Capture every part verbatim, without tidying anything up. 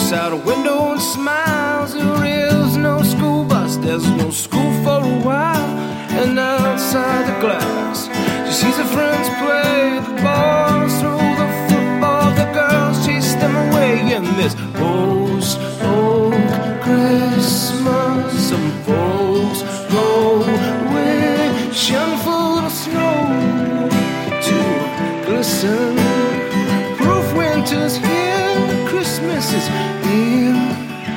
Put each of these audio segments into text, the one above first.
looks out a window and smiles. There is no school bus, there's no school for a while. And outside the glass, she sees her friends play the ball, throw the football, the girls chase them away. And this post old Christmas, some folks go wishing for a little snow to glisten. Proof winter's here, Christmas is here.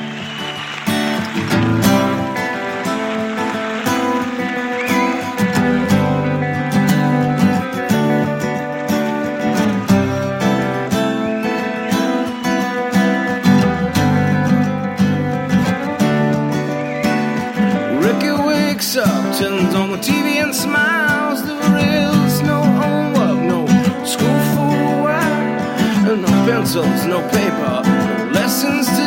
Up, turns on the T V and smiles. There is no homework, no school for a while, and no pencils, no paper, no lessons to